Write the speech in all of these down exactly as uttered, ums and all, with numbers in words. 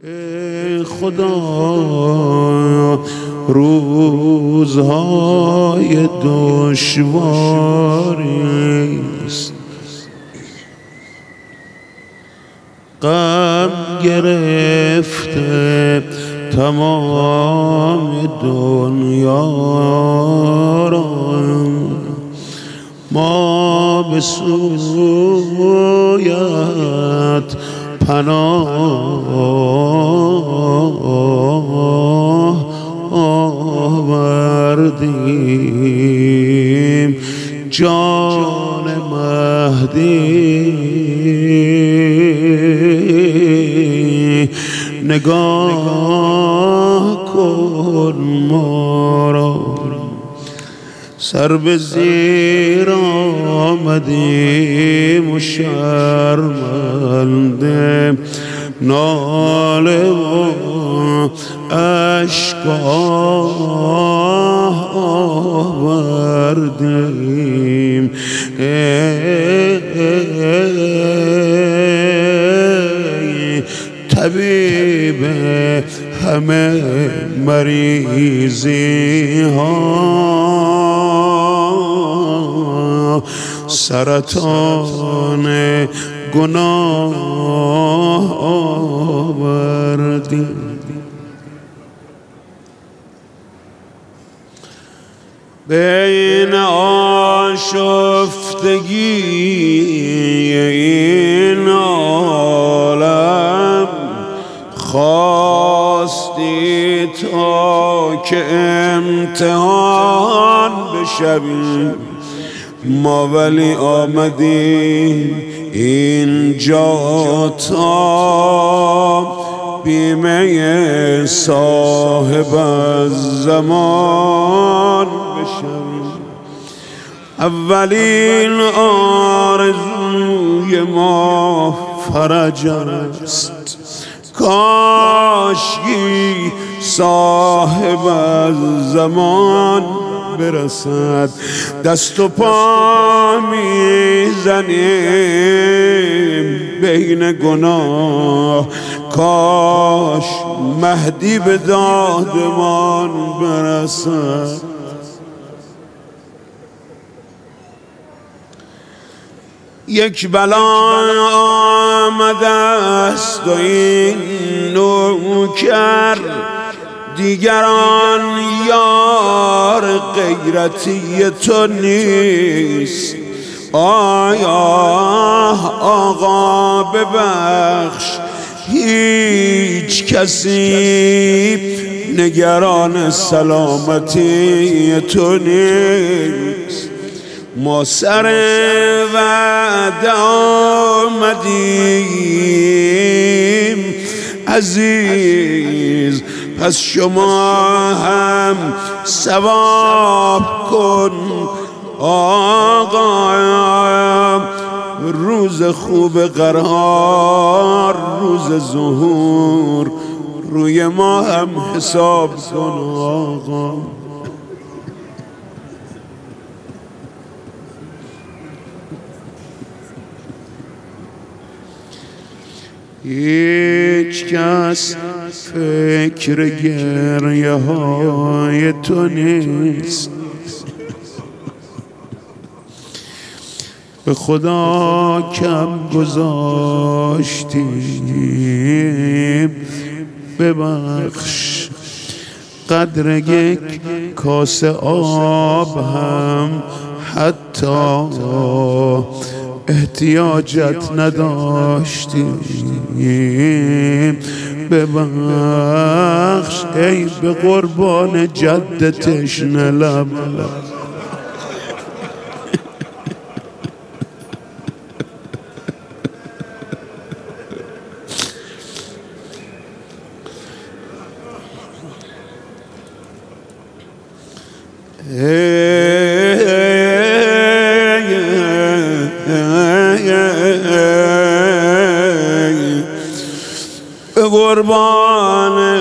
ای خدا روزهای دشواریست، غم گرفته تمام دنیا را، ما به سویت پناه آوردیم. جان مهدی نگاه کن ما را، سر به زیر آمدیم و شرمنده، ناله و اشک آوردیم. ای طبیب همه مریضی ها، سرطان گناه آوردیم. بین آشفتگی این عالم خواستی تا که امتحان بشویم، ما ولی آمدیم اینجا تا بیمه صاحب الزمان بشویم. اولین آرزوی ما فرج است، کاشکی صاحب الزمان برسد. دست و پا میزنیم بین گناه، کاش مهدی به دادمان برسد. یک بلا آمده است و این نوکر، دیگران یار غیرتی تو نیست. آیا آقا ببخش، هیچ کسی نگران سلامتی تو نیست. ما سر وعده آمدیم عزیز، پس شما هم ثواب کن آقا. روز خوب قرار، روز ظهور، روی ما هم حساب کن آقا. هیچ کس فکر گریه های تو نیست، به خدا کم گذاشتیم ببخش. قدر یک کاسه آب هم حتی احتیاجت نداشتیم ببخش. ای به قربان جد تشنه لب، قربان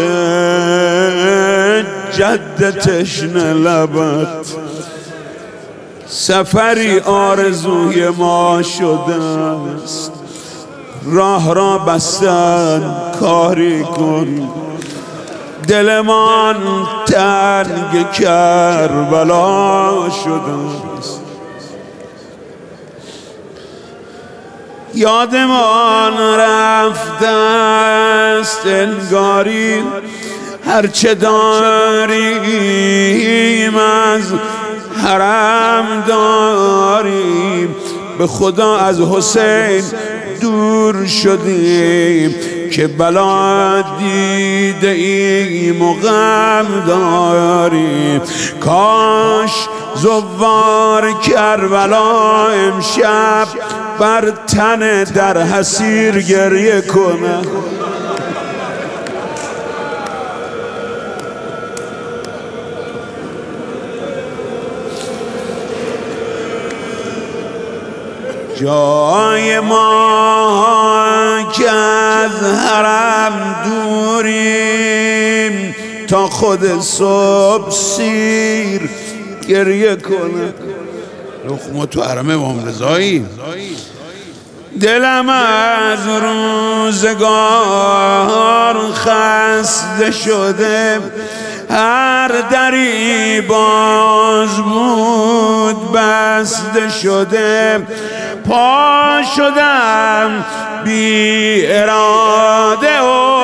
جد تشنه لبت، سفری آرزوی ما شده است. راه را بستن کاری کن، دلمان تنگ کربلا شده است. یادمان رفته است انگاری هرچه داریم از حرم داریم، به خدا از حسین دور شدیم که بلا دیده ایم و غم داریم. کاش زوار کربلا امشب بر تن در حسیر گریه کنه. جای ما که از حرم دوریم تا خود صبح سیر گریه کنه. ما تو حرم امام رضایی. دلم از روزگار خسته شده، هر دری باز بود بسته شده. پا شدم بی اراده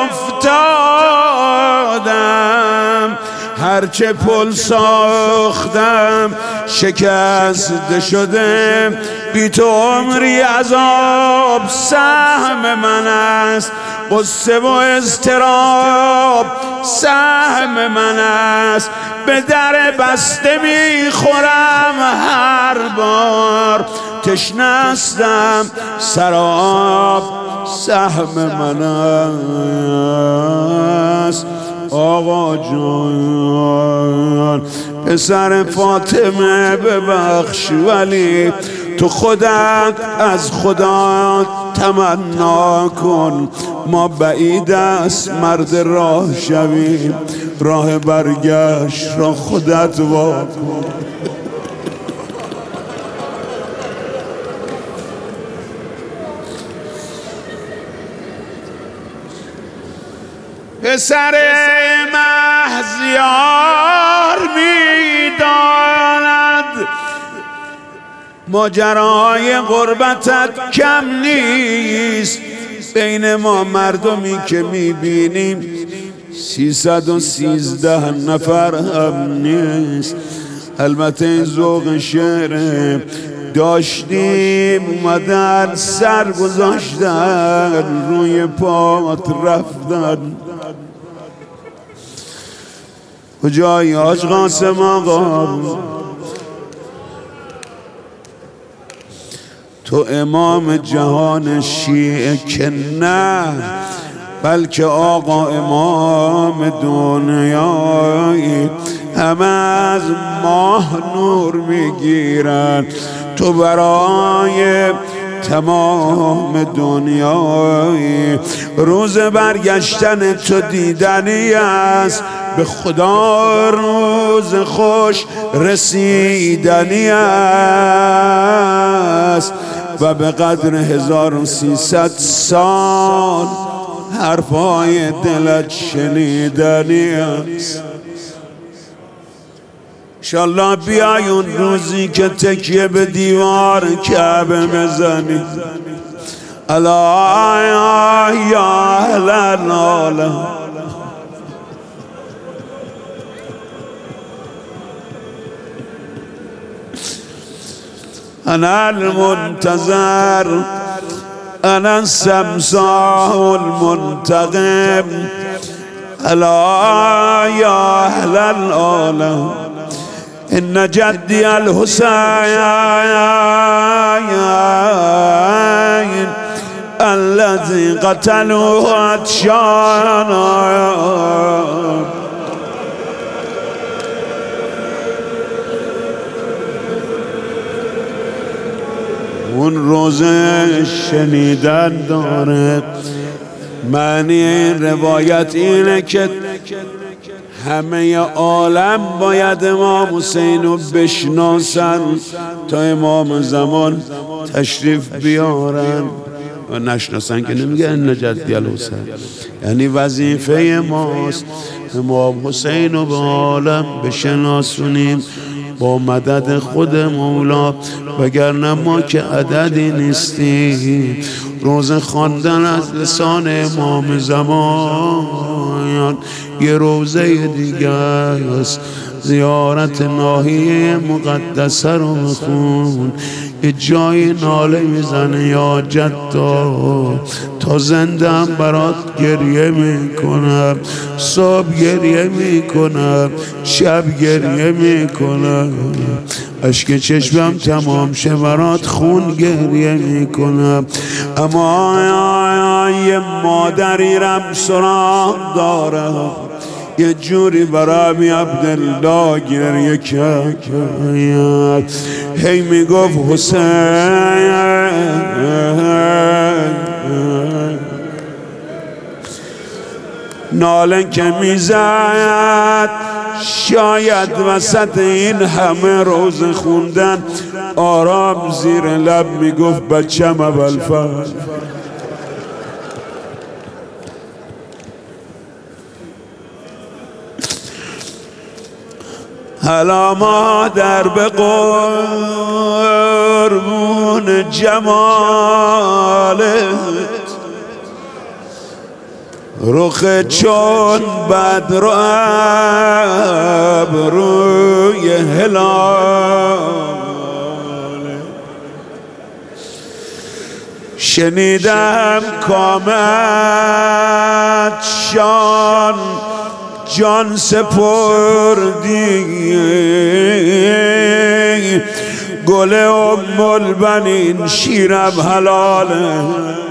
افتادم، هرچه پل ساختم شکسته شده. بی تو عمری عذاب سهم من است، قصه و اضطراب سهم من است. به در بسته میخورم هر بار، تشنستم سراب سهم من است. آقا جان پسر فاطمه ببخش، ولی تو خودت از خدا تمنا کن. ما بعید است مرد راه شویم، راه برگشت را خودت وا کن. پسر مهزیار میداند ماجرای غربتت کم نیست. بین ما مردمی که میبینیم سیصد و سیزده نفر هم نیست. البته این ذوق شعر داشتیم، اومدن سر گذاشتن روی پات رفتن. کجایی حاج قاسم آقا؟ تو امام جهان شیعه که نه، بلکه آقا امام دنیایی. همه از ماه نور میگیرن، تو برای تمام دنیایی. روز برگشتن تو دیدنی است، به خدا روز خوش رسیدنی است. و به قدر هزار و سیصد سال حرفای دلت شنیدنی است. انشالله بیای اون روزی که تکیه به دیوار کعبه بزنی. الا یا اهل العالم، انا المنتظر، انا السمساح المنتقم. الا یا اهل العالم، ان جدی الحسین الذي قتلوه عطشانا. اون روزه شنیدن داره. معنی این روایت اینه که همه عالم باید امام حسین رو بشناسن تا امام زمان تشریف بیارن. و نشناسن که نمیگه ان جدی الحسین. یعنی وظیفه ماست امام حسین رو به عالم بشناسونیم با مدد خود مولا، وگرنه ما که عددی نیستیم. روز خواندن از لسان امام زمان یه روزه دیگه است. زیارت ناحیه مقدسه رو بخون، یه جای ناله میزنه یا جدا تا زندم برات گریه میکنم، صبح گریه میکنم، شب گریه میکنم، اشک چشمم تمام شه برات خون گریه میکنم. اما یه مادری رم سراغ داره، یه جوری برای عبدالله گریه کرد، هی میگفت حسین نالن که میزد، شاید وسط این همه روز خوندن آرام زیر لب میگفت بچم ابوالفضل. هلا مادر به قربون جمالت، رخ چون بدر و ابروی هلال، شنیدم کامت شان جان سپردی، گل ام البنین شیرم حلاله.